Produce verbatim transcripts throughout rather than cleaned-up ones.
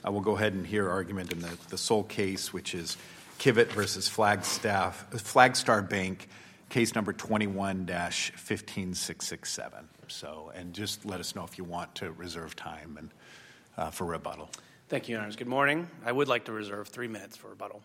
Uh, we'll go ahead and hear argument in the, the sole case, which is Kivett versus Flagstaff, Flagstar Bank, case number twenty-one dash fifteen six six seven. So, and just let us know if you want to reserve time and uh, for rebuttal. Thank you, Your Honors. Good morning. I would like to reserve three minutes for rebuttal.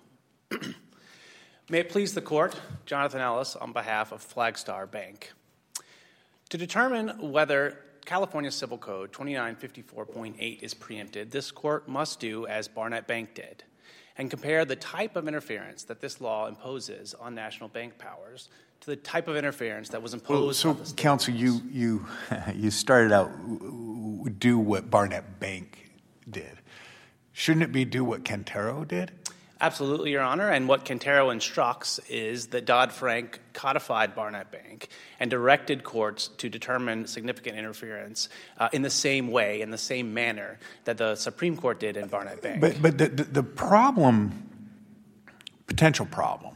May it please the Court, Jonathan Ellis on behalf of Flagstar Bank. To determine whether California Civil Code twenty-nine fifty-four point eight is preempted, this Court must do as Barnett Bank did and compare the type of interference that this law imposes on national bank powers to the type of interference that was imposed well, on the So, state counsel, you, you, you started out do what Barnett Bank did. Shouldn't it be do what Quintero did? Absolutely, Your Honor. And what Quintero instructs is that Dodd-Frank codified Barnett Bank and directed courts to determine significant interference uh, in the same way, in the same manner that the Supreme Court did in Barnett Bank. But, but the, the, the problem, potential problem,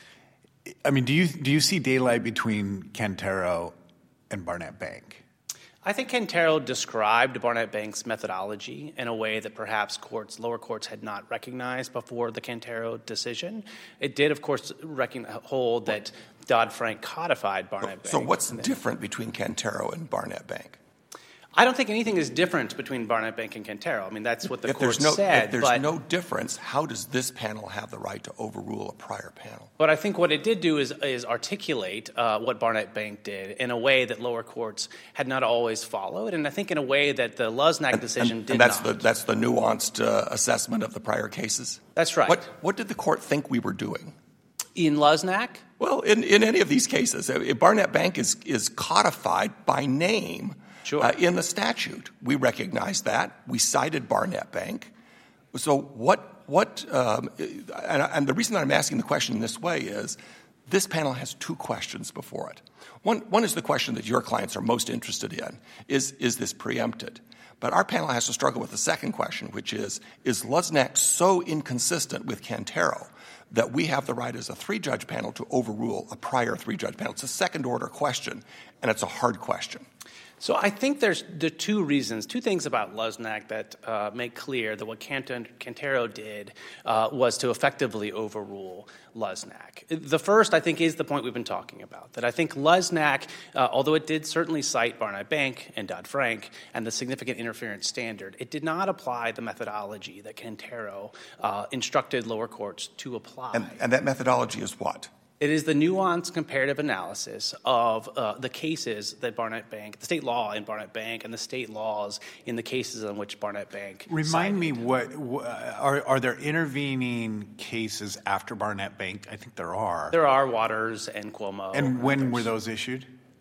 I mean, do you, do you see daylight between Quintero and Barnett Bank? I think Quintero described Barnett Bank's methodology in a way that perhaps courts, lower courts had not recognized before the Quintero decision. It did, of course, recognize, hold that Dodd-Frank codified Barnett Bank. So what's different between Quintero and Barnett Bank? I don't think anything is different between Barnett Bank and Quintero. I mean, that's what the if court there's no, said. If there's but, no difference, how does this panel have the right to overrule a prior panel? But I think what it did do is, is articulate uh, what Barnett Bank did in a way that lower courts had not always followed, and I think in a way that the Luznak and, decision and, did and that's not. The, that's the nuanced uh, assessment of the prior cases? That's right. What, what did the court think we were doing? In Luznak? Well, in, in any of these cases, uh, Barnett Bank is, is codified by name. Sure. Uh, in the statute. We recognize that. We cited Barnett Bank. So what, what um, and, and the reason that I'm asking the question in this way is this panel has two questions before it. One, one is the question that your clients are most interested in, is, is this preempted? But our panel has to struggle with the second question, which is, is Luznak so inconsistent with Quintero that we have the right as a three-judge panel to overrule a prior three-judge panel? It's a second-order question, and it's a hard question. So I think there's the two reasons, two things about Luznak that uh, make clear that what Quintero did uh, was to effectively overrule Luznak. The first, I think, is the point we've been talking about, that I think Luznak, uh, although it did certainly cite Barnett Bank and Dodd-Frank and the significant interference standard, it did not apply the methodology that Quintero uh, instructed lower courts to apply. And, and that methodology is what? It is the nuanced comparative analysis of uh, the cases that Barnett Bank, the state law in Barnett Bank, and the state laws in the cases in which Barnett Bank Remind cited. me, what, what are are there intervening cases after Barnett Bank? I think there are. There are Waters and Cuomo. And when others. were those issued?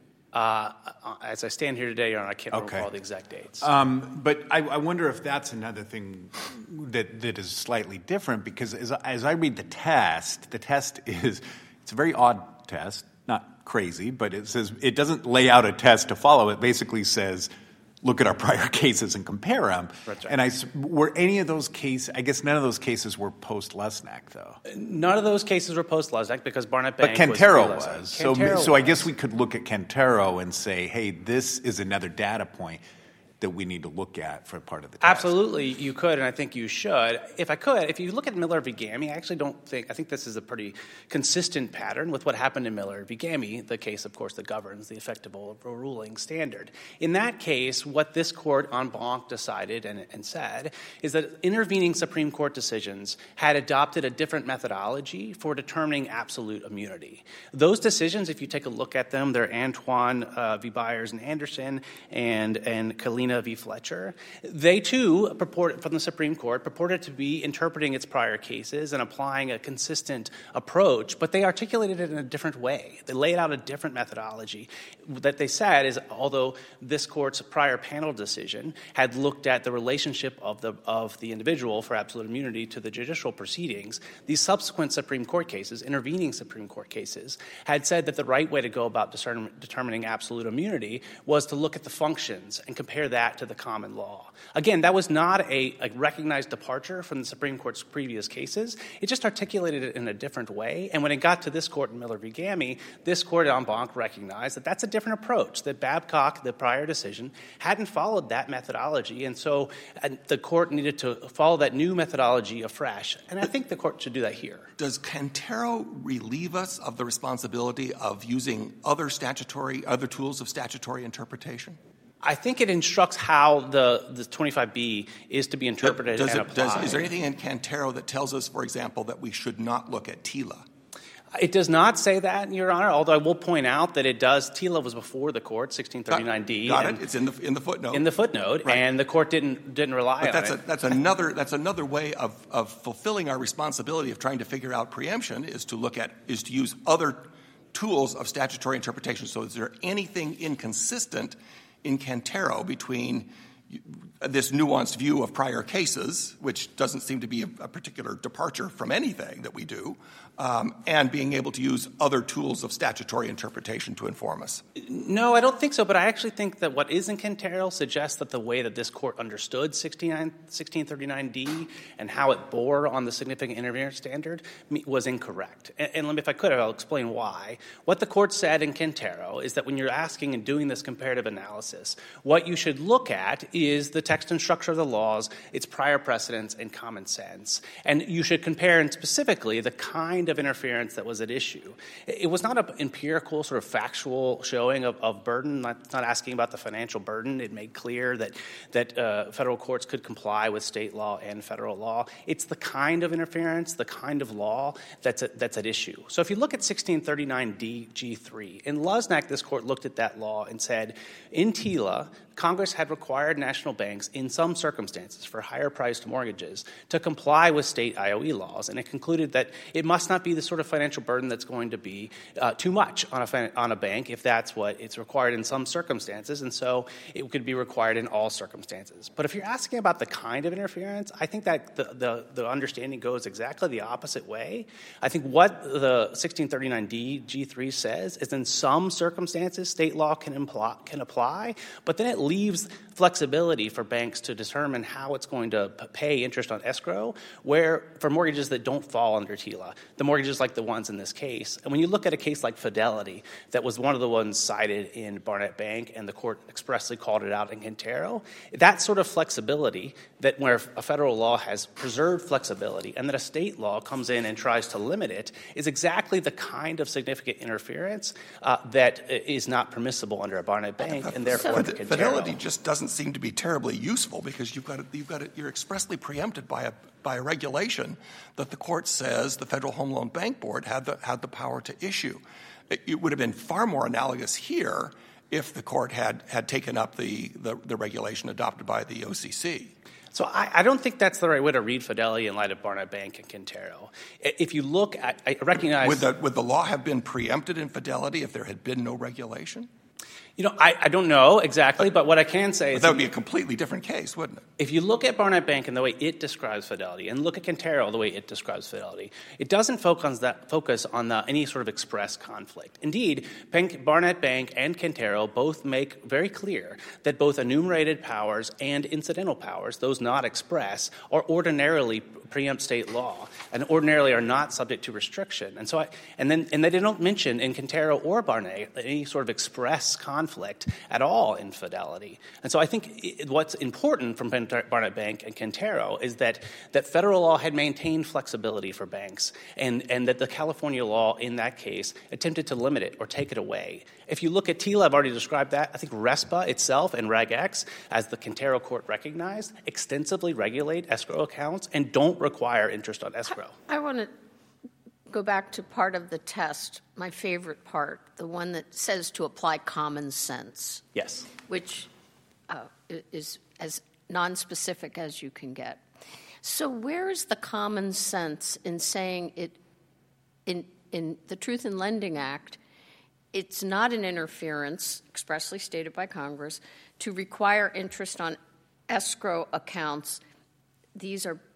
Uh, as I stand here today, Your Honor, I can't Okay. recall the exact dates. Um, but I, I wonder if that's another thing that that is slightly different, because as, as I read the test, the test is it's a very odd test, not crazy, but it says it doesn't lay out a test to follow. It basically says, look at our prior cases and compare them. That's right. And I, were any of those cases, I guess none of those cases were post-Lesnak, though. None of those cases were post-Luznak because Barnett Bank But Quintero was. was. So, So, so I guess we could look at Quintero and say, hey, this is another data point that we need to look at for part of the test. Absolutely, you could, and I think you should. If I could, if you look at Miller v. Gammy, I actually don't think, I think this is a pretty consistent pattern with what happened in Miller v. Gammy, the case, of course, that governs the effective overruling standard. In that case, what this court en banc decided and, and said is that intervening Supreme Court decisions had adopted a different methodology for determining absolute immunity. Those decisions, if you take a look at them, they're Antoine uh, v. Byers and Anderson and, and Kalina v. Fletcher. They, too, purport, from the Supreme Court, purported to be interpreting its prior cases and applying a consistent approach, but they articulated it in a different way. They laid out a different methodology that they said is, although this court's prior panel decision had looked at the relationship of the, of the individual for absolute immunity to the judicial proceedings, these subsequent Supreme Court cases, intervening Supreme Court cases, had said that the right way to go about discern, determining absolute immunity was to look at the functions and compare them that to the common law. Again, that was not a, a recognized departure from the Supreme Court's previous cases. It just articulated it in a different way. And when it got to this court in Miller v. Gammy, this court en banc recognized that that's a different approach, that Babcock, the prior decision, hadn't followed that methodology. And so and the court needed to follow that new methodology afresh. And I think the court should do that here. Does Cantero relieve us of the responsibility of using other statutory, other tools of statutory interpretation? I think it instructs how the, the twenty-five B is to be interpreted does and it, applied. Does, is there anything in Cantero that tells us, for example, that we should not look at TILA? It does not say that, Your Honor, although I will point out that it does. TILA was before the court, sixteen thirty-nine D. Got, got it. It's in the in the footnote. In the footnote, right. And the court didn't didn't rely but on that's it. A, that's another that's another way of, of fulfilling our responsibility of trying to figure out preemption is to look at is to use other tools of statutory interpretation. So is there anything inconsistent in Cantero between this nuanced view of prior cases, which doesn't seem to be a, a particular departure from anything that we do, um, and being able to use other tools of statutory interpretation to inform us? No, I don't think so, but I actually think that what is in Cantero suggests that the way that this court understood sixteen thirty-nine D and how it bore on the significant interference standard was incorrect. And, and if I could, I'll explain why. What the court said in Cantero is that when you're asking and doing this comparative analysis, what you should look at is the text and structure of the laws, its prior precedents, and common sense. And you should compare, and specifically, the kind of interference that was at issue. It was not an empirical, sort of factual showing of, of burden, not, not asking about the financial burden. It made clear that, that uh, federal courts could comply with state law and federal law. It's the kind of interference, the kind of law that's, a, that's at issue. So if you look at sixteen thirty-nine D G three, in Luznak, this court looked at that law and said, in TILA, Congress had required national banks in some circumstances for higher-priced mortgages to comply with state I O E laws, and it concluded that it must not be the sort of financial burden that's going to be uh, too much on a, on a bank if that's what it's required in some circumstances, and so it could be required in all circumstances. But if you're asking about the kind of interference, I think that the, the, the understanding goes exactly the opposite way. I think what the sixteen thirty-nine D G three says is in some circumstances state law can, imply, can apply, but then it leaves flexibility for banks to determine how it's going to p- pay interest on escrow where for mortgages that don't fall under TILA, the mortgages like the ones in this case. And when you look at a case like Fidelity, that was one of the ones cited in Barnett Bank, and the court expressly called it out in Cantero, that sort of flexibility, that where a federal law has preserved flexibility and that a state law comes in and tries to limit it, is exactly the kind of significant interference uh, that is not permissible under a Barnett Bank, and therefore so under Fid- Cantero. Fidelity just doesn't seem to be terribly useful because you've got it, you've got it, you're expressly preempted by a by a regulation that the court says the Federal Home Loan Bank Board had the had the power to issue. It, it would have been far more analogous here if the court had had taken up the the, the regulation adopted by the O C C. So I, I don't think that's the right way to read Fidelity in light of Barnett Bank and Cantero. If you look at, I recognize— Would the, would the law have been preempted in Fidelity if there had been no regulation? You know, I, I don't know exactly, but what I can say but is— that would be a completely different case, wouldn't it? If you look at Barnett Bank and the way it describes Fidelity, and look at Cantero the way it describes Fidelity, it doesn't focus on, that, focus on the, any sort of express conflict. Indeed, Bank, Barnett Bank and Cantero both make very clear that both enumerated powers and incidental powers, those not express, are ordinarily preempt state law and ordinarily are not subject to restriction. And so, I, and then, and they don't mention in Cantero or Barnett any sort of express conflict at all in Fidelity. And so I think it, what's important from Barnett Bank and Cantero is that, that federal law had maintained flexibility for banks, and, and that the California law in that case attempted to limit it or take it away. If you look at TILA, I've already described that. I think RESPA itself and Reg X, as the Cantero court recognized, extensively regulate escrow accounts and don't require interest on escrow. I, I want to go back to part of the test, my favorite part, the one that says to apply common sense. Yes. Which uh, is as nonspecific as you can get. So where is the common sense in saying it, in, in the Truth in Lending Act, it's not an interference, expressly stated by Congress, to require interest on escrow accounts. These are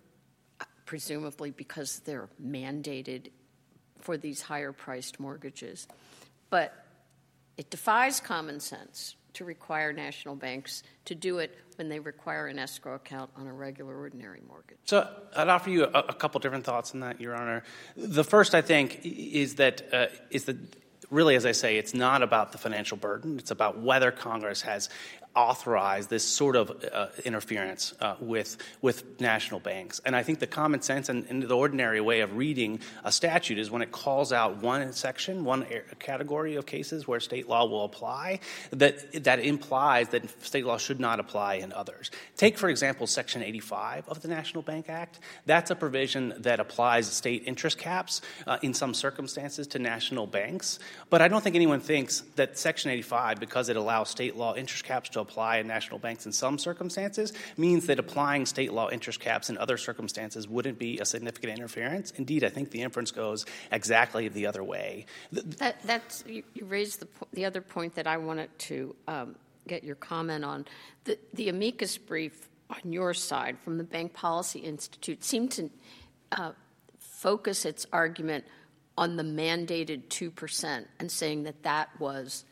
presumably because they're mandated for these higher-priced mortgages. But it defies common sense to require national banks to do it when they require an escrow account on a regular ordinary mortgage? So I'd offer you a, a couple different thoughts on that, Your Honor. The first, I think, is that uh, is that really, as I say, it's not about the financial burden. It's about whether Congress has authorize this sort of uh, interference uh, with with national banks. And I think the common sense and, and the ordinary way of reading a statute is when it calls out one section, one category of cases where state law will apply, that that implies that state law should not apply in others. Take, for example, Section eighty-five of the National Bank Act. That's a provision that applies state interest caps uh, in some circumstances to national banks. But I don't think anyone thinks that Section eighty-five, because it allows state law interest caps to apply in national banks in some circumstances, means that applying state law interest caps in other circumstances wouldn't be a significant interference. Indeed, I think the inference goes exactly the other way. That, that's, you, you raised the, the other point that I wanted to um, get your comment on. The, the amicus brief on your side from the Bank Policy Institute seemed to uh, focus its argument on the mandated two percent and saying that that was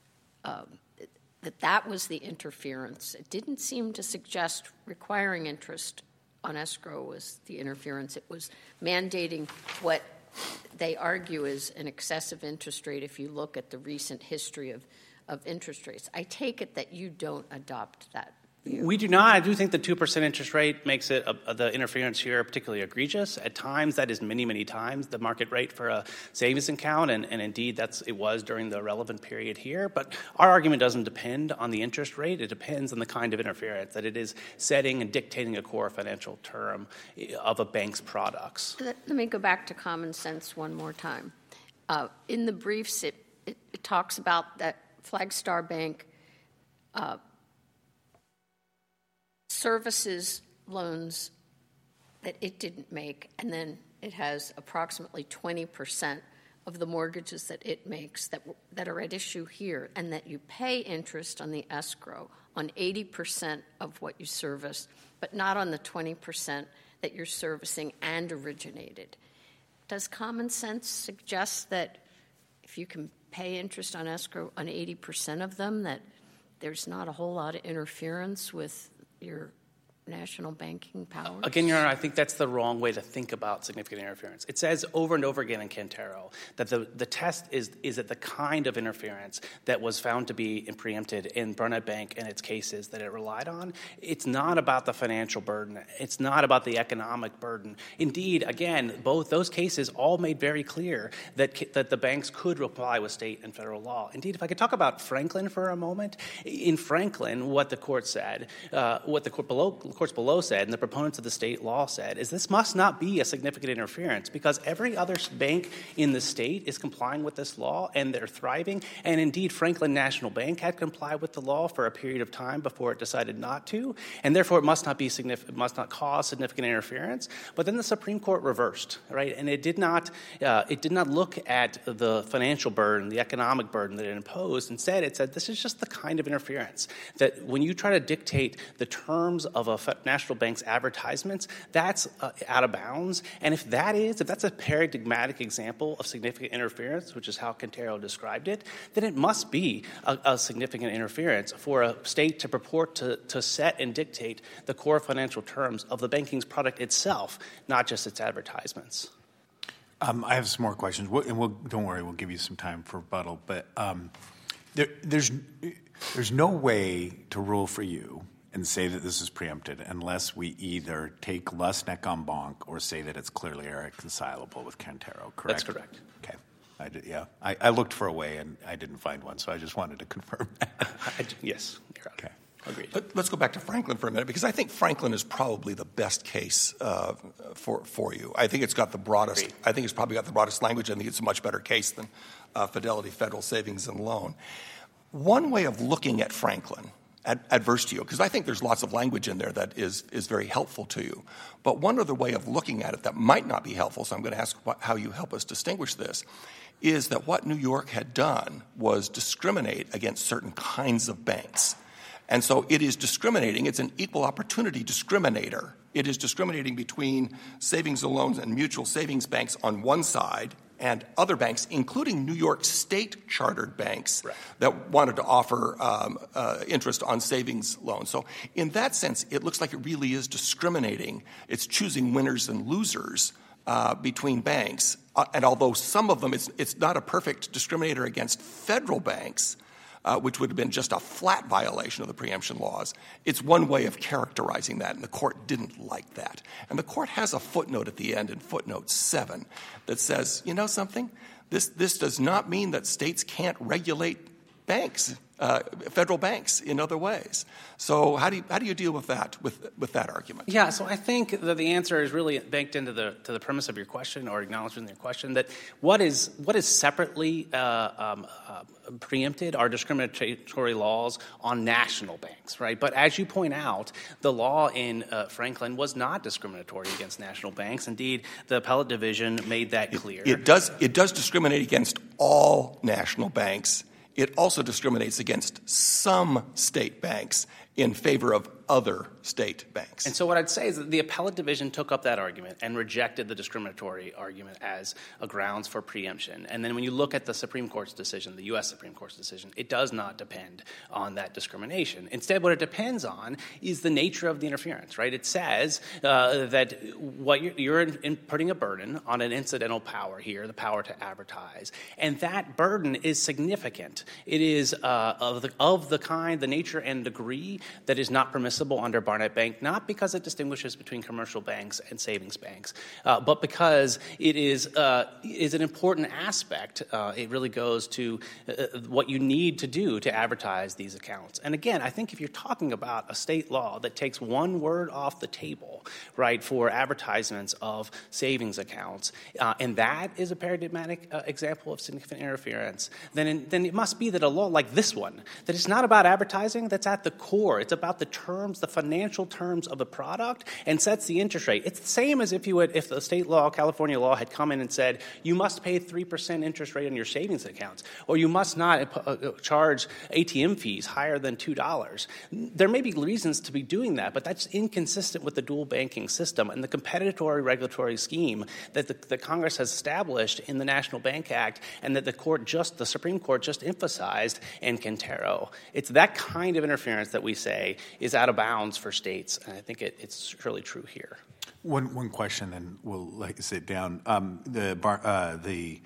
um, that that was the interference. It didn't seem to suggest requiring interest on escrow was the interference. It was mandating what they argue is an excessive interest rate if you look at the recent history of, of interest rates. I take it that you don't adopt that view. We do not. I do think the two percent interest rate makes it uh, the interference here particularly egregious. At times, that is many, many times the market rate for a savings account, and, and indeed that's it was during the relevant period here. But our argument doesn't depend on the interest rate. It depends on the kind of interference, that it is setting and dictating a core financial term of a bank's products. Let, let me go back to common sense one more time. Uh, in the briefs, it, it, it talks about that Flagstar Bank uh, services loans that it didn't make, and then it has approximately twenty percent of the mortgages that it makes that that are at issue here, and that you pay interest on the escrow on eighty percent of what you service, but not on the twenty percent that you're servicing and originated. Does common sense suggest that if you can pay interest on escrow on eighty percent of them, that there's not a whole lot of interference with your national banking powers? Again, Your Honor, I think that's the wrong way to think about significant interference. It says over and over again in Cantero that the, the test is is that the kind of interference that was found to be preempted in Burnett Bank and its cases that it relied on. It's not about the financial burden. It's not about the economic burden. Indeed, again, both those cases all made very clear that that the banks could comply with state and federal law. Indeed, if I could talk about Franklin for a moment, in Franklin, what the court said, uh, what the court below courts below said, and the proponents of the state law said, is this must not be a significant interference because every other bank in the state is complying with this law and they're thriving. And indeed, Franklin National Bank had complied with the law for a period of time before it decided not to, and therefore it must not be significant, must not cause significant interference. But then the Supreme Court reversed, right? And it did not, uh, it did not look at the financial burden, the economic burden that it imposed. Instead, it said this is just the kind of interference that when you try to dictate the terms of a national bank's advertisements, that's uh, out of bounds. And if that is, if that's a paradigmatic example of significant interference, which is how Cantero described it, then it must be a, a significant interference for a state to purport to, to set and dictate the core financial terms of the banking's product itself, not just its advertisements. Um, I have some more questions, we'll, and we'll, don't worry, we'll give you some time for rebuttal. But um, there, there's there's no way to rule for you and say that this is preempted unless we either take Lusnek en banc or say that it's clearly irreconcilable with Cantero, correct? That's correct. Okay. I did, yeah. I, I looked for a way and I didn't find one, so I just wanted to confirm that. I, yes. Okay. Agreed. But let's go back to Franklin for a minute, because I think Franklin is probably the best case uh, for for you. I think it's got the broadest. Agreed. I think it's probably got the broadest language. I think it's a much better case than uh, Fidelity Federal Savings and Loan. One way of looking at Franklin, ad- adverse to you, because I think there's lots of language in there that is is very helpful to you. But one other way of looking at it that might not be helpful, so I'm going to ask what, how you help us distinguish this, is that what New York had done was discriminate against certain kinds of banks. And so it is discriminating. It's an equal opportunity discriminator. It is discriminating between savings and loans and mutual savings banks on one side and other banks, including New York State chartered banks right. that wanted to offer um, uh, interest on savings loans. So in that sense, it looks like it really is discriminating. It's choosing winners and losers uh, between banks. Uh, and although some of them, it's, it's not a perfect discriminator against federal banks, Uh, which would have been just a flat violation of the preemption laws. It's one way of characterizing that, and the court didn't like that. And the court has a footnote at the end in footnote seven that says, you know something? This, this does not mean that states can't regulate banks, uh, federal banks, in other ways. So how do you, how do you deal with that, with, with that argument? Yeah, so I think that the answer is really baked into the to the premise of your question, or acknowledgement of your question, that what is what is separately uh, um, uh, preempted are discriminatory laws on national banks, right? But as you point out, the law in uh, Franklin was not discriminatory against national banks. Indeed, the appellate division made that clear. It, it does it does discriminate against all national banks. It also discriminates against some state banks in favor of other state banks. And so what I'd say is that the appellate division took up that argument and rejected the discriminatory argument as a grounds for preemption. And then when you look at the Supreme Court's decision, the U S Supreme Court's decision, it does not depend on that discrimination. Instead, what it depends on is the nature of the interference, right? It says uh, that what you're, you're in, in putting a burden on an incidental power here, the power to advertise. And that burden is significant. It is uh, of, the, of the kind, the nature and degree that is not permissible under Barnett Bank, not because it distinguishes between commercial banks and savings banks, uh, but because it is uh, is an important aspect. Uh, it really goes to uh, what you need to do to advertise these accounts. And again, I think if you're talking about a state law that takes one word off the table, right, for advertisements of savings accounts, uh, and that is a paradigmatic uh, example of significant interference, then in, then it must be that a law like this one, that it's not about advertising, that's at the core. It's about the terms, the financial terms of the product, and sets the interest rate. It's the same as if you would, if the state law, California law, had come in and said you must pay three percent interest rate on your savings accounts, or you must not uh, charge A T M fees higher than two dollars. There may be reasons to be doing that, but that's inconsistent with the dual banking system and the compensatory regulatory scheme that the, the Congress has established in the National Bank Act, and that the court just, the Supreme Court just emphasized in Quintero. It's that kind of interference that we say is out of bounds for states, and I think it, it's surely true here. One one question, and we'll let you sit down. Um, the bar, uh, the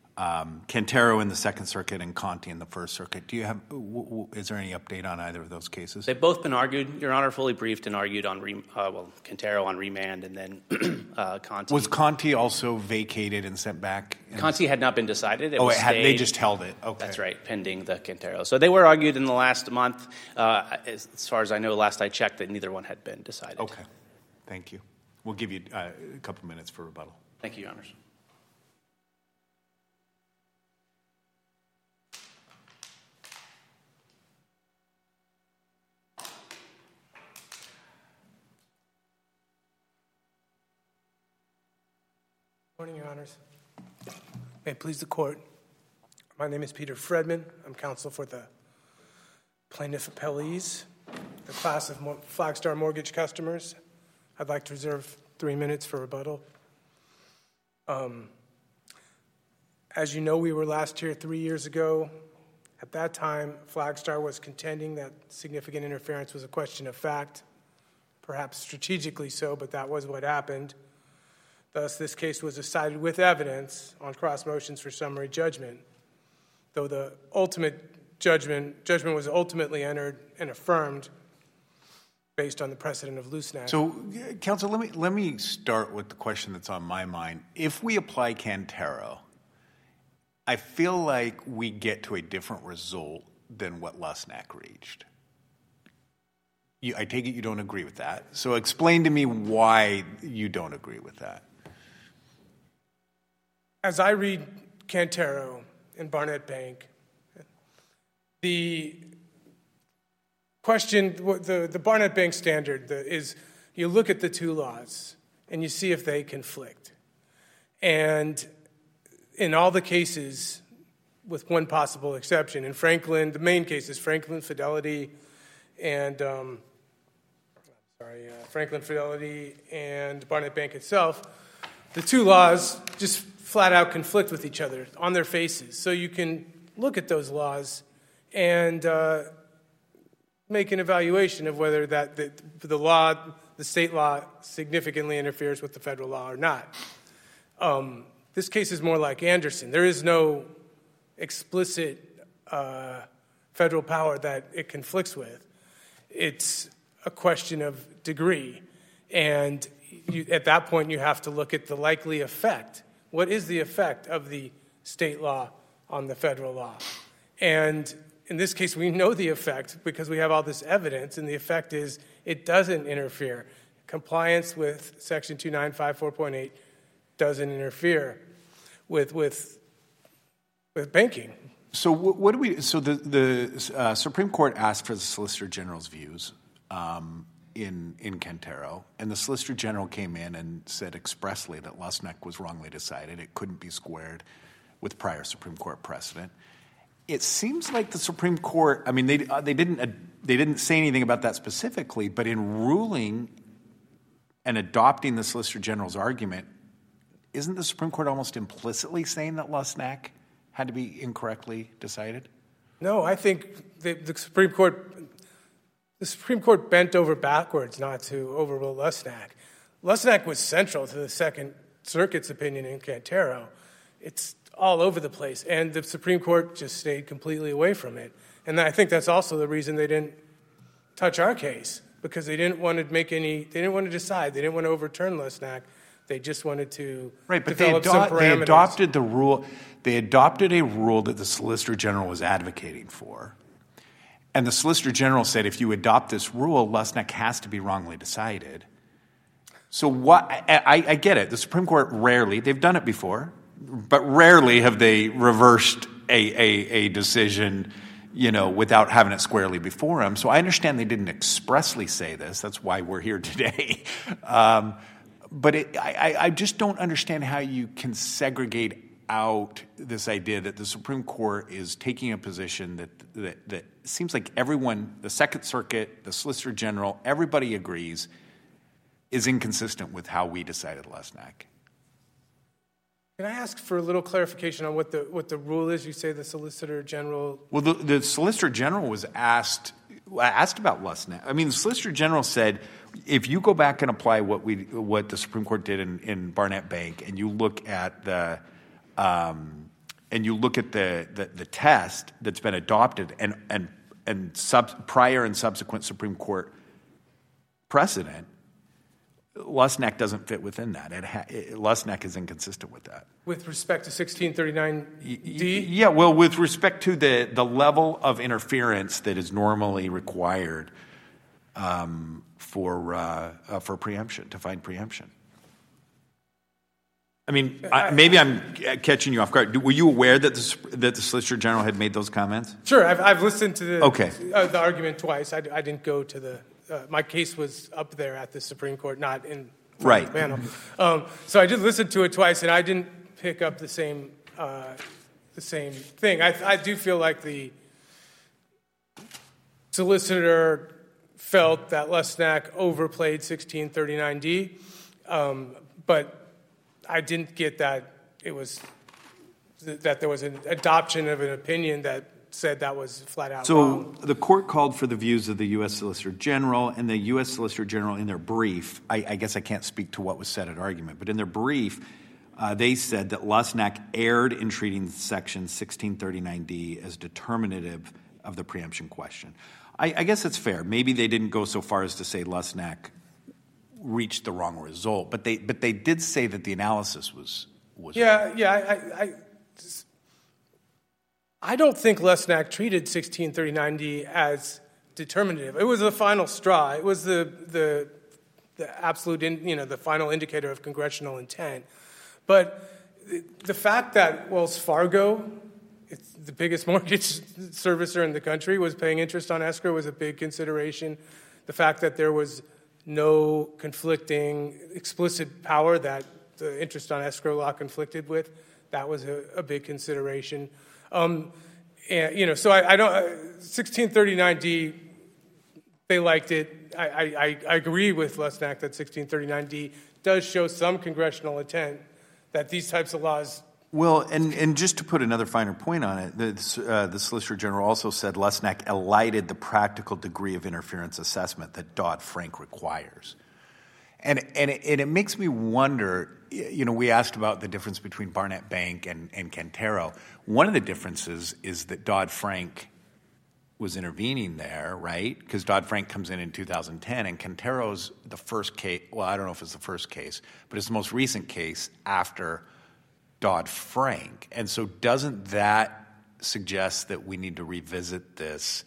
um, Quintero in the Second Circuit and Conti in the First Circuit. Do you have? W- w- is there any update on either of those cases? They've both been argued, Your Honor, fully briefed and argued on re- uh, well, Quintero on remand, and then uh, Conti. Was Conti also vacated and sent back? Conti had not been decided. It oh, was it had, stayed. They just held it. Okay, that's right, pending the Quintero. So they were argued in the last month. Uh, as, as far as I know, last I checked, that neither one had been decided. Okay, thank you. We'll give you uh, a couple minutes for rebuttal. Thank you, Your Honors. Good morning, Your Honors. May it please the Court. My name is Peter Fredman. I'm counsel for the plaintiff appellees, the class of Flagstar mortgage customers. I'd like to reserve three minutes for rebuttal. Um, as you know, we were last here three years ago. At that time, Flagstar was contending that significant interference was a question of fact, perhaps strategically so, but that was what happened. Thus, this case was decided with evidence on cross motions for summary judgment, though the ultimate judgment judgment was ultimately entered and affirmed based on the precedent of Lusnak. So, counsel, let me let me start with the question that's on my mind. If we apply Quintero, I feel like we get to a different result than what Lusnak reached. You, I take it you don't agree with that. So explain to me why you don't agree with that. As I read Quintero and Barnett Bank, the question, the, the Barnett Bank standard the, is you look at the two laws and you see if they conflict. And in all the cases, with one possible exception, in Franklin, the main cases, Franklin Fidelity and um, sorry, uh, Franklin Fidelity and Barnett Bank itself, the two laws just flat out conflict with each other on their faces. So you can look at those laws and uh, make an evaluation of whether that the, the law, the state law, significantly interferes with the federal law or not. Um, this case is more like Anderson. There is no explicit uh, federal power that it conflicts with. It's a question of degree. And you, at that point, you have to look at the likely effect. What is the effect of the state law on the federal law? And in this case, we know the effect because we have all this evidence, and the effect is it doesn't interfere. Compliance with Section two nine five four point eight doesn't interfere with with with banking. So what do we? So the the uh, Supreme Court asked for the Solicitor General's views um, in in Quintero, and the Solicitor General came in and said expressly that Lusnak was wrongly decided. It couldn't be squared with prior Supreme Court precedent. It seems like the Supreme Court. I mean, they uh, they didn't uh, they didn't say anything about that specifically, but in ruling and adopting the Solicitor General's argument, isn't the Supreme Court almost implicitly saying that Lusnak had to be incorrectly decided? No, I think the, the Supreme Court the Supreme Court bent over backwards not to overrule Lusnak. Lusnak was central to the Second Circuit's opinion in Quintero. It's all over the place, and the Supreme Court just stayed completely away from it. And I think that's also the reason they didn't touch our case, because they didn't want to make any, they didn't want to decide, they didn't want to overturn Lusnak. They just wanted to right, but they, develop ado- some parameters. they adopted the rule. They adopted a rule that the Solicitor General was advocating for, and the Solicitor General said, if you adopt this rule, Lusnak has to be wrongly decided. So what? I, I, I get it. The Supreme Court rarely, they've done it before, but rarely have they reversed a, a, a decision, you know, without having it squarely before them. So I understand they didn't expressly say this. That's why we're here today. um, But it, I, I just don't understand how you can segregate out this idea that the Supreme Court is taking a position that, that, that seems like everyone, the Second Circuit, the Solicitor General, everybody agrees is inconsistent with how we decided Lusnak. Can I ask for a little clarification on what the what the rule is? You say the Solicitor General... Well, the, the Solicitor General was asked asked about Lusnak. I mean, the Solicitor General said, if you go back and apply what we what the Supreme Court did in, in Barnett Bank, and you look at the um, and you look at the, the, the test that's been adopted and and and sub, prior and subsequent Supreme Court precedent, Lusnak doesn't fit within that. It ha- it, Lusnak is inconsistent with that. With respect to sixteen thirty-nine D? Yeah, well, with respect to the, the level of interference that is normally required um, for uh, uh, for preemption, to find preemption. I mean, I, maybe I'm catching you off guard. Were you aware that the, that the Solicitor General had made those comments? Sure, I've, I've listened to the, okay. uh, the argument twice. I, I didn't go to the... Uh, my case was up there at the Supreme Court, not in right. the panel. Um, so I did listen to it twice, and I didn't pick up the same uh, the same thing. I, I do feel like the solicitor felt that Lusnak overplayed sixteen thirty-nine D, um, but I didn't get that it was that there was an adoption of an opinion that said that was flat out so wrong. The court called for the views of the U S Solicitor General, and the U S Solicitor General in their brief, I, I guess I can't speak to what was said at argument, but in their brief, uh, they said that Lusnak erred in treating Section sixteen thirty-nine D as determinative of the preemption question. I, I guess it's fair. Maybe they didn't go so far as to say Lusnak reached the wrong result, but they but they did say that the analysis was was yeah wrong. yeah I. I I don't think Lusnak treated sixteen thirty-nine D as determinative. It was the final straw. It was the the, the absolute, in, you know, the final indicator of congressional intent. But the fact that Wells Fargo, it's the biggest mortgage servicer in the country, was paying interest on escrow was a big consideration. The fact that there was no conflicting explicit power that the interest on escrow law conflicted with, that was a, a big consideration. Um, and, you know, so I, I don't, uh, sixteen thirty-nine D, they liked it. I, I, I agree with Lusnak that sixteen thirty-nine D does show some congressional intent that these types of laws. Well, and, and just to put another finer point on it, the, uh, the Solicitor General also said Lesnack elided the practical degree of interference assessment that Dodd-Frank requires. And, and, it, and it makes me wonder, you know, we asked about the difference between Barnett Bank and, and Cantero. One of the differences is that Dodd-Frank was intervening there, right? Because Dodd-Frank comes in in two thousand ten, and Cantero's the first case, well, I don't know if it's the first case, but it's the most recent case after Dodd-Frank. And so doesn't that suggest that we need to revisit this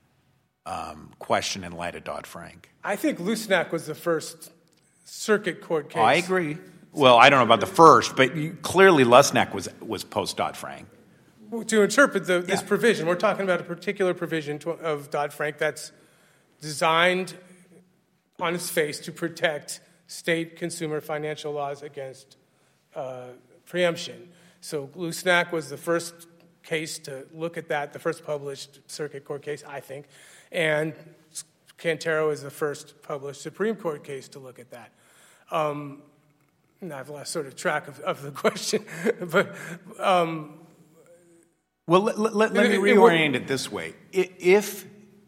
um, question in light of Dodd-Frank? I think Lusnak was the first circuit court case. Oh, I agree. Well, I don't know about the first, but you, clearly Lesnack was was post Dodd-Frank. To interpret the, this Yeah. provision, we're talking about a particular provision to, of Dodd-Frank that's designed on its face to protect state consumer financial laws against uh, preemption. So Lusnak was the first case to look at that, the first published circuit court case, I think, and Cantero is the first published Supreme Court case to look at that. Um, and I've lost sort of track of, of the question, but um, Well, let, let, let It- me it- reorient it this way. I- If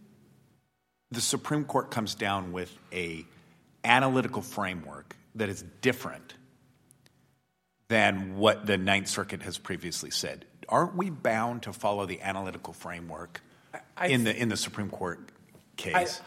the Supreme Court comes down with a analytical framework that is different than what the Ninth Circuit has previously said, aren't we bound to follow the analytical framework I- in the in the Supreme Court case?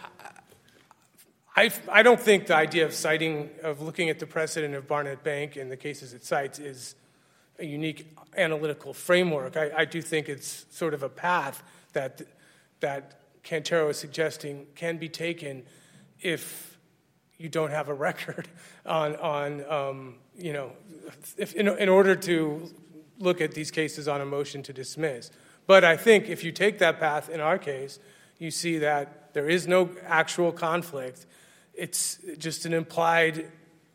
I, I don't think the idea of citing, of looking at the precedent of Barnett Bank and the cases it cites is a unique analytical framework. I, I do think it's sort of a path that that Cantero is suggesting can be taken if you don't have a record on on um, you know if in, in order to look at these cases on a motion to dismiss. But I think if you take that path in our case, you see that there is no actual conflict. It's just an implied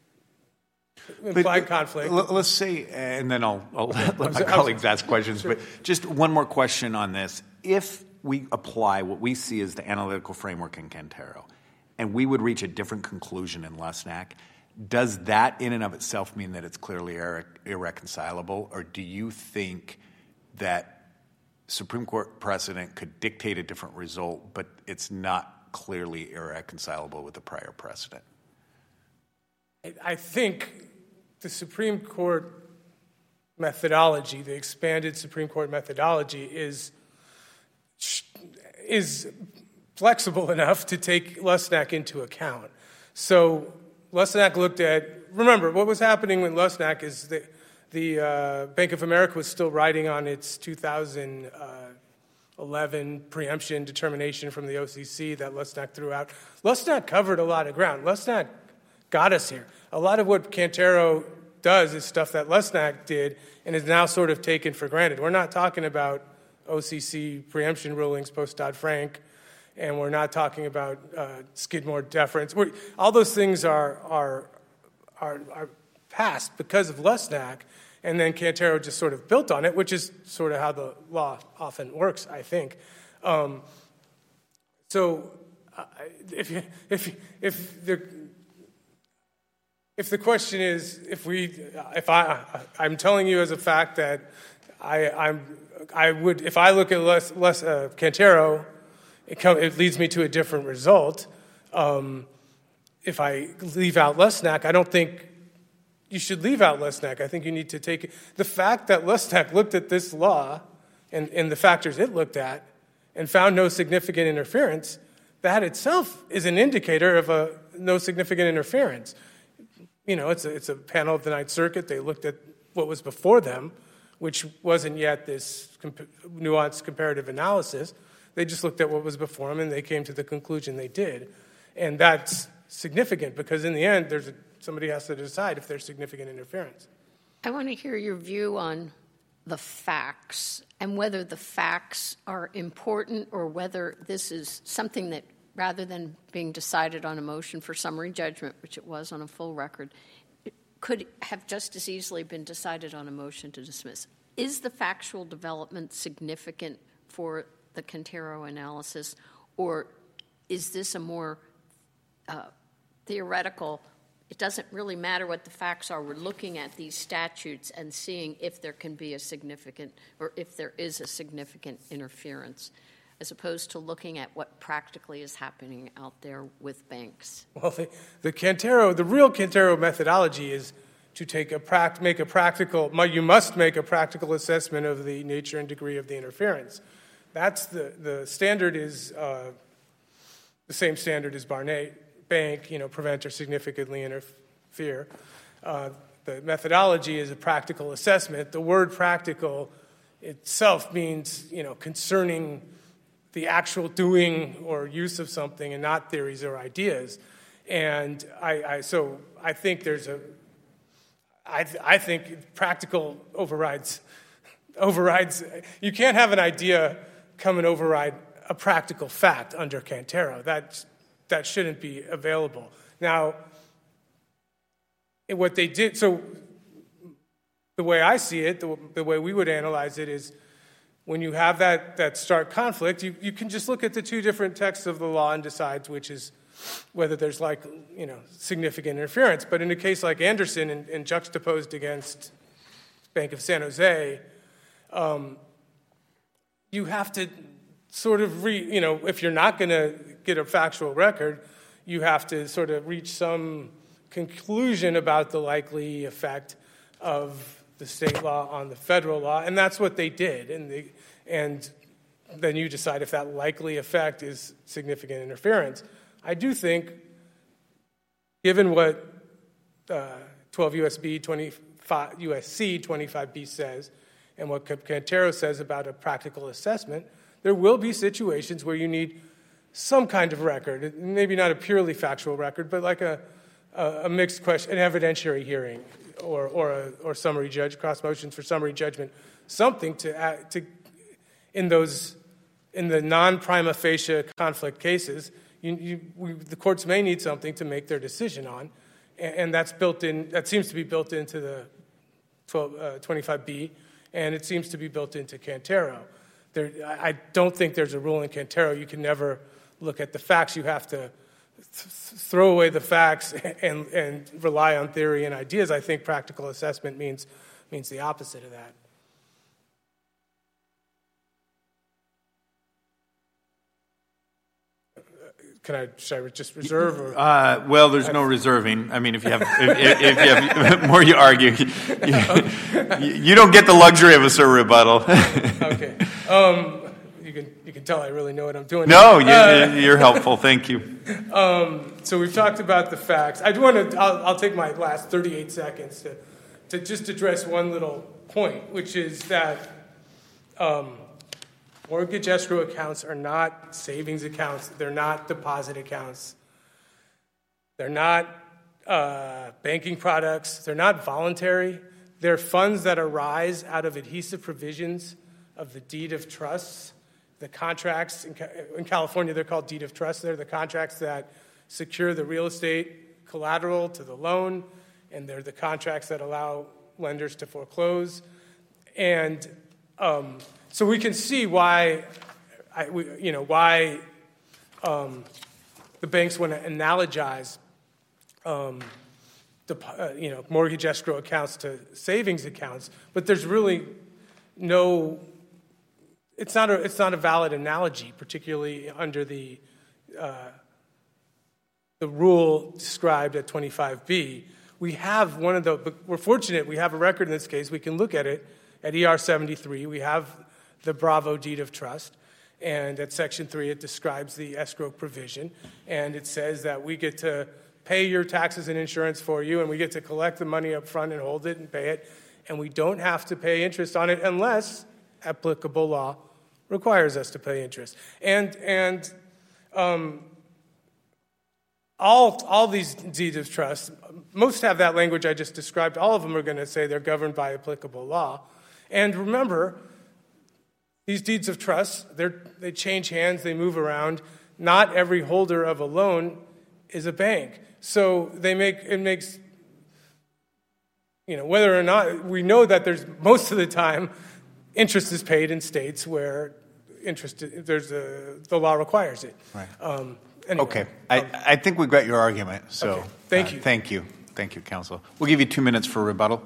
implied But, conflict. l- Let's say, and then I'll, I'll let my sorry, I'm colleagues sorry. ask questions, but just one more question on this. If we apply what we see as the analytical framework in Cantero, and we would reach a different conclusion in Lesnack, does that in and of itself mean that it's clearly irre- irreconcilable, or do you think that Supreme Court precedent could dictate a different result, but it's not clearly irreconcilable with the prior precedent? I think the Supreme Court methodology, the expanded Supreme Court methodology, is is flexible enough to take Lesnack into account. So Lesnack looked at, remember, what was happening with Lesnack is that the uh, Bank of America was still riding on its two thousand eleven preemption determination from the O C C that Lesnack threw out. Lesnack covered a lot of ground. Lesnack got us here. A lot of what Cantero does is stuff that Lesnack did and is now sort of taken for granted. We're not talking about O C C preemption rulings post-Dodd-Frank, and we're not talking about uh, Skidmore deference. We're, all those things are, are, are, are passed because of Lesnack, and then Cantero just sort of built on it, which is sort of how the law often works, I think. Um, so uh, if, you, if, if the If the question is, if we, if I, I'm telling you as a fact that I, I'm, I would, if I look at less, less uh, Cantero, it, come, it leads me to a different result. Um, if I leave out Lesnack, I don't think you should leave out Lesnack. I think you need to take the fact that Lesnack looked at this law and, and the factors it looked at and found no significant interference. That itself is an indicator of a no significant interference. You know, it's a, it's a panel of the Ninth Circuit. They looked at what was before them, which wasn't yet this comp- nuanced comparative analysis. They just looked at what was before them, and they came to the conclusion they did. And that's significant because in the end, there's a, somebody has to decide if there's significant interference. I want to hear your view on the facts and whether the facts are important or whether this is something that, rather than being decided on a motion for summary judgment, which it was on a full record, it could have just as easily been decided on a motion to dismiss. Is the factual development significant for the Cantero analysis, or is this a more uh, theoretical it doesn't really matter what the facts are. We're looking at these statutes and seeing if there can be a significant, or if there is a significant interference, as opposed to looking at what practically is happening out there with banks. Well, the, the Cantero, the real Cantero methodology is to take a pract- make a practical, you must make a practical assessment of the nature and degree of the interference. That's the, the standard is uh, the same standard as Barnett Bank, you know, prevent or significantly interfere. Uh, the methodology is a practical assessment. The word practical itself means, you know, concerning the actual doing or use of something and not theories or ideas. And I, I so I think there's a, I, I think practical overrides, overrides, you can't have an idea come and override a practical fact under Cantero. That, that shouldn't be available. Now, what they did, so the way I see it, the, the way we would analyze it is when you have that, that stark conflict, you, you can just look at the two different texts of the law and decide which is whether there's like, you know, significant interference. But in a case like Anderson and, and juxtaposed against Bank of San Jose, um, you have to sort of, re, you know, if you're not going to get a factual record, you have to sort of reach some conclusion about the likely effect of the state law on the federal law, and that's what they did. And, they, and then you decide if that likely effect is significant interference. I do think, given what uh, twelve U S B twenty-five, U S C twenty-five B says and what Cantero says about a practical assessment, there will be situations where you need some kind of record, maybe not a purely factual record, but like a, a, a mixed question, an evidentiary hearing or or, a, or summary judge, cross motions for summary judgment, something to add, to in those in the non-prima facie conflict cases. You, you, we, the courts may need something to make their decision on, and, and that's built in. That seems to be built into the twelve, uh, twenty-five B, and it seems to be built into Cantero. There, I, I don't think there's a rule in Cantero. You can never look at the facts. You have to th- throw away the facts and, and rely on theory and ideas. I think practical assessment means means the opposite of that. Can I, should I just reserve? Or? Uh, well, there's no reserving. I mean, if you have, if, if you have more you argue, you, you don't get the luxury of a sir rebuttal. Okay. Um, you can you can tell I really know what I'm doing. No, you, uh, you're helpful. Thank you. Um, so we've talked about the facts. I do want to. I'll, I'll take my last thirty-eight seconds to to just address one little point, which is that. Um, Mortgage escrow accounts are not savings accounts. They're not deposit accounts. They're not uh, banking products. They're not voluntary. They're funds that arise out of adhesive provisions of the deed of trust. The contracts, in, in California, they're called deed of trust. They're the contracts that secure the real estate collateral to the loan, and they're the contracts that allow lenders to foreclose. And um, So we can see why, I, we, you know, why um, the banks want to analogize, um, the, uh, you know, mortgage escrow accounts to savings accounts. But there's really no. It's not a. It's not a valid analogy, particularly under the uh, the rule described at twenty-five B. We have one of the. We're fortunate. We have a record in this case. We can look at it at E R seventy-three. We have the Bravo deed of trust, and at section three it describes the escrow provision, and it says that we get to pay your taxes and insurance for you, and we get to collect the money up front and hold it and pay it, and we don't have to pay interest on it unless applicable law requires us to pay interest. And and um, all all these deeds of trust, most have that language I just described. All of them are going to say they're governed by applicable law. And remember, these deeds of trust, they change hands, they move around. Not every holder of a loan is a bank. So they make it makes, you know, whether or not, we know that there's, most of the time, interest is paid in states where interest, there's a, the law requires it. Right. Um, anyway, okay. I, I think we've got your argument. So okay. Thank uh, you. Thank you. Thank you, counsel. We'll give you two minutes for rebuttal.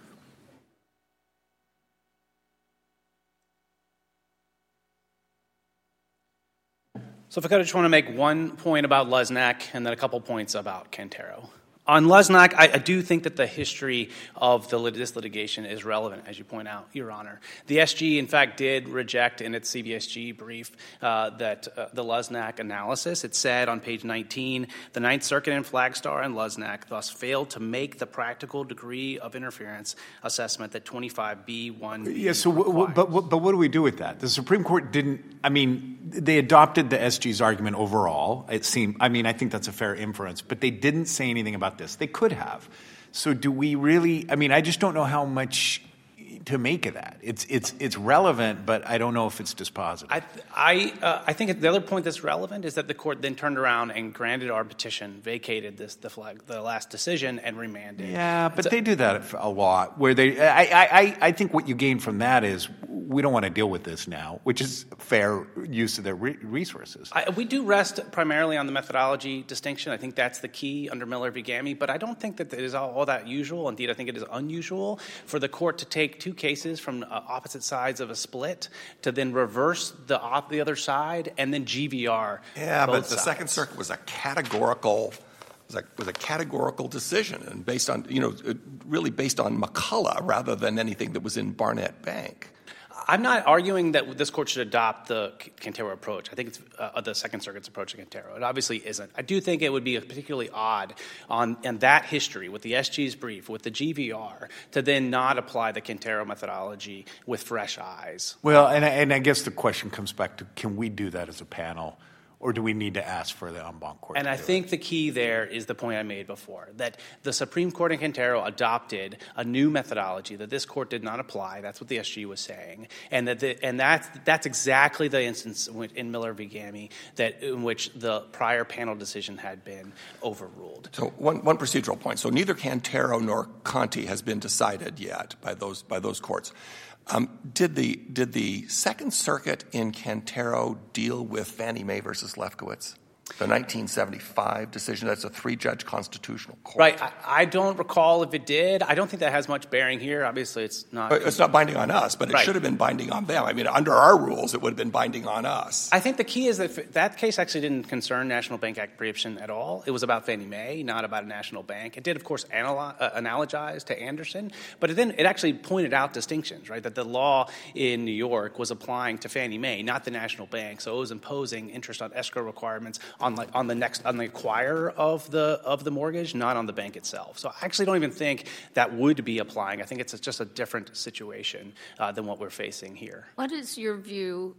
So if I could, I just want to make one point about Lesnak and then a couple points about Cantero. On Lesnak, I, I do think that the history of the, this litigation is relevant, as you point out, Your Honor. The S G, in fact, did reject in its C B S G brief uh, that uh, the Lesnak analysis. It said on page nineteen, the Ninth Circuit in Flagstar and Lesnak thus failed to make the practical degree of interference assessment that twenty-five B one Yeah, so w- w- but, but what do we do with that? The Supreme Court didn't, I mean, they adopted the S G's argument overall. It seemed, I mean, I think that's a fair inference, but they didn't say anything about this. They could have. So do we really, I mean, I just don't know how much to make of that. It's it's it's relevant, but I don't know if it's dispositive. I I, uh, I think the other point that's relevant is that the court then turned around and granted our petition, vacated this the flag the last decision, and remanded. Yeah, but so, they do that a lot. Where they, I, I I think what you gain from that is we don't want to deal with this now, which is fair use of their re- resources. I, we do rest primarily on the methodology distinction. I think that's the key under Miller v. Gammy, but I don't think that it is all, all that usual. Indeed, I think it is unusual for the court to take two cases from uh, opposite sides of a split to then reverse the op- the other side and then G V R. Yeah, both but the sides. Second Circuit was a categorical was a, was a categorical decision, and based on you know really based on McCullough rather than anything that was in Barnett Bank. I'm not arguing that this court should adopt the Cantero approach. I think it's uh, the Second Circuit's approach to Cantero. It obviously isn't. I do think it would be particularly odd on in that history with the S G's brief, with the G V R, to then not apply the Cantero methodology with fresh eyes. Well, and I, and I guess the question comes back to, can we do that as a panel? Or do we need to ask for the en banc court? And I think the key there is the point I made before, that the Supreme Court in Cantero adopted a new methodology that this court did not apply. That's what the S G was saying. And that the, and that's, that's exactly the instance in Miller v. Gammy that, in which the prior panel decision had been overruled. So one, one procedural point. So neither Cantero nor Conti has been decided yet by those, by those courts. Um, did the did the Second Circuit in Cantero deal with Fannie Mae versus Lefkowitz, the nineteen seventy-five decision? That's a three-judge constitutional court. Right. I, I don't recall if it did. I don't think that has much bearing here. Obviously, it's not. But it's not binding on us, but it Right. should have been binding on them. I mean, under our rules, it would have been binding on us. I think the key is that that case actually didn't concern National Bank Act preemption at all. It was about Fannie Mae, not about a national bank. It did, of course, analo- uh, analogize to Anderson, but it then it actually pointed out distinctions, right? That the law in New York was applying to Fannie Mae, not the national bank. So it was imposing interest on escrow requirements on like on the next on the acquirer of the of the mortgage, not on the bank itself. So I actually don't even think that would be applying. I think it's just a different situation uh, than what we're facing here. What is your view,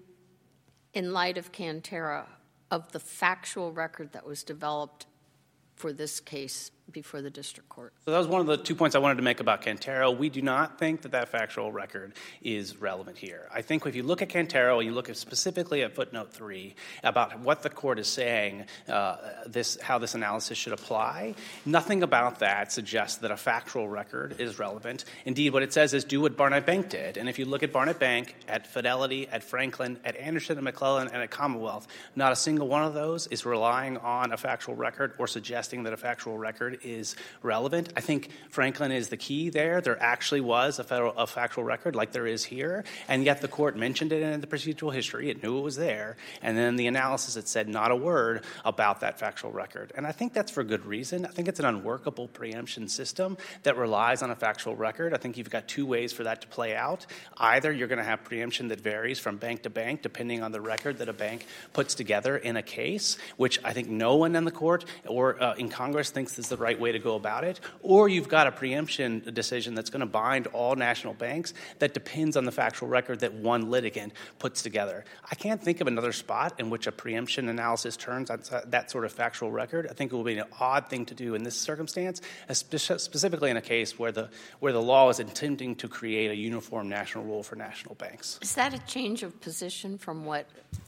in light of Cantero, of the factual record that was developed for this case before the district court? So that was one of the two points I wanted to make about Cantero. We do not think that that factual record is relevant here. I think if you look at Cantero and you look at specifically at footnote three about what the court is saying, uh, this how this analysis should apply, nothing about that suggests that a factual record is relevant. Indeed, what it says is do what Barnett Bank did. And if you look at Barnett Bank, at Fidelity, at Franklin, at Anderson and McClellan, and at Commonwealth, not a single one of those is relying on a factual record or suggesting that a factual record is relevant. I think Franklin is the key there. There actually was a federal a factual record like there is here, and yet the court mentioned it in the procedural history. It knew it was there, and then the analysis it said not a word about that factual record. And I think that's for good reason. I think it's an unworkable preemption system that relies on a factual record. I think you've got two ways for that to play out. Either you're going to have preemption that varies from bank to bank depending on the record that a bank puts together in a case, which I think no one in the court or uh, in Congress thinks is the right way to go about it, or you've got a preemption decision that's going to bind all national banks that depends on the factual record that one litigant puts together. I can't think of another spot in which a preemption analysis turns on that sort of factual record. I think it will be an odd thing to do in this circumstance, specifically in a case where the where the law is intending to create a uniform national rule for national banks. Is that a change of position from what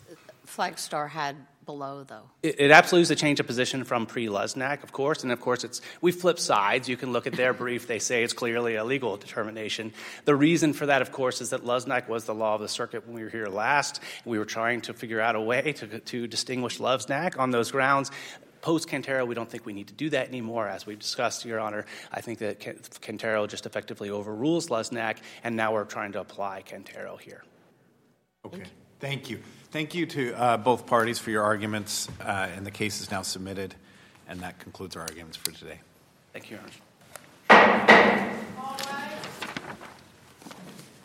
Flagstar had below, though? It, it absolutely is a change of position from pre-Lesnak, of course, and of course it's we flip sides. You can look at their brief. They say it's clearly a legal determination. The reason for that, of course, is that Lesnak was the law of the circuit when we were here last. We were trying to figure out a way to, to distinguish Lesnak on those grounds. post-Cantero, we don't think we need to do that anymore. As we've discussed, Your Honor, I think that Cantero just effectively overrules Lesnack, and now we're trying to apply Cantero here. Okay. Thank you. Thank you to uh, both parties for your arguments, uh, and the case is now submitted, and that concludes our arguments for today. Thank you, Your Honor.